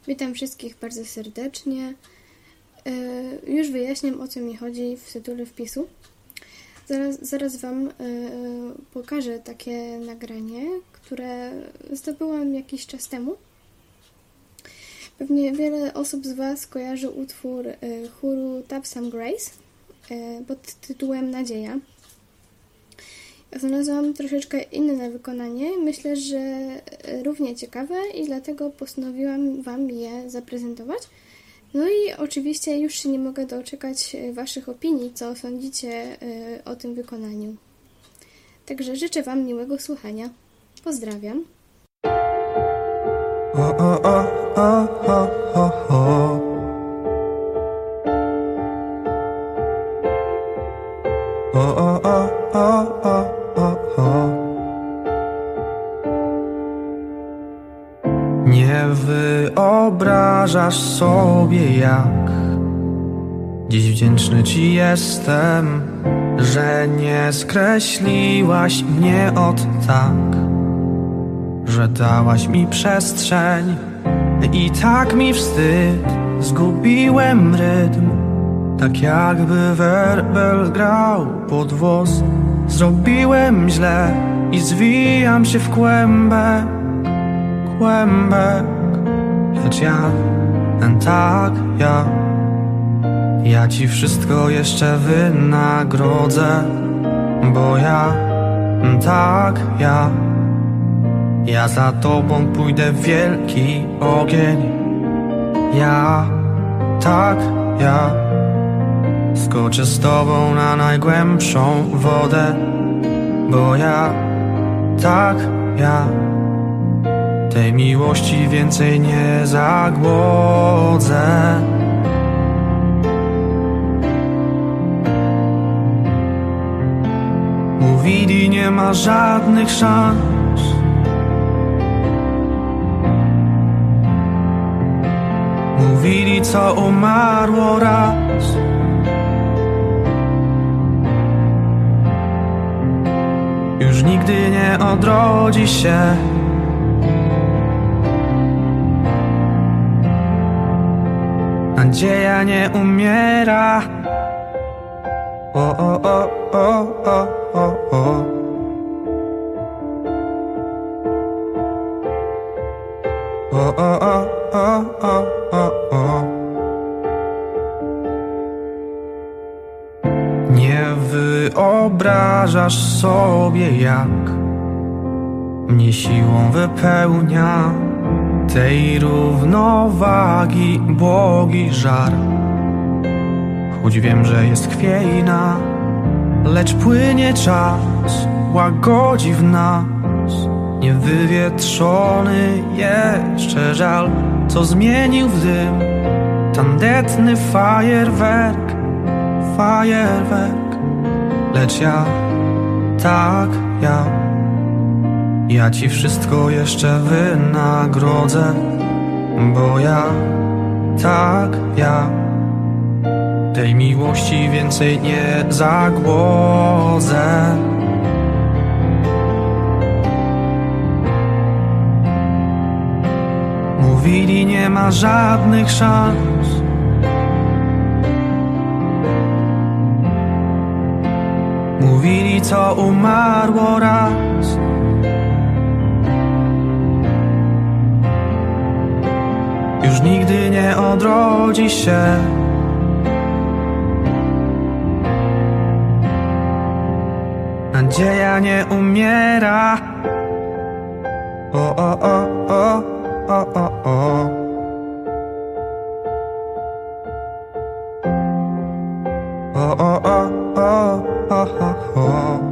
Witam wszystkich bardzo serdecznie. Już wyjaśniam, o co mi chodzi w tytule wpisu. Zaraz Wam pokażę takie nagranie, które zdobyłam jakiś czas temu. Pewnie wiele osób z Was kojarzy utwór chóru Tap Some Grace pod tytułem Nadzieja. Znalazłam troszeczkę inne wykonanie, myślę, że równie ciekawe i dlatego postanowiłam Wam je zaprezentować. No i oczywiście już się nie mogę doczekać Waszych opinii, co sądzicie o tym wykonaniu. Także życzę Wam miłego słuchania. Pozdrawiam. Nie wyobrażasz sobie, jak dziś wdzięczny Ci jestem, że nie skreśliłaś mnie od tak, że dałaś mi przestrzeń i tak mi wstyd. Zgubiłem rytm, tak jakby werbel grał pod włos. Zrobiłem źle i zwijam się w kłębek, lecz ja Ci wszystko jeszcze wynagrodzę, bo ja za Tobą pójdę w wielki ogień. Ja skoczę z Tobą na najgłębszą wodę, bo ja tej miłości więcej nie zagłodzę. Mówili, nie ma żadnych szans, mówili, co umarło raz. Już nigdy nie odrodzi się. Nadzieja nie umiera. Nie wyobrażasz sobie, jak mnie siłą wypełnia tej równowagi błogi żar. Choć wiem, że jest chwiejna, lecz płynie czas, łagodzi w nas niewywietrzony jeszcze żal, co zmienił w dym tandetny fajerwerk. Lecz ja Ci wszystko jeszcze wynagrodzę, bo ja tej miłości więcej nie zagłodzę. Mówili, nie ma żadnych szans, mówili, co umarło raz. Już nigdy nie odrodzi się. Nadzieja nie umiera. Oh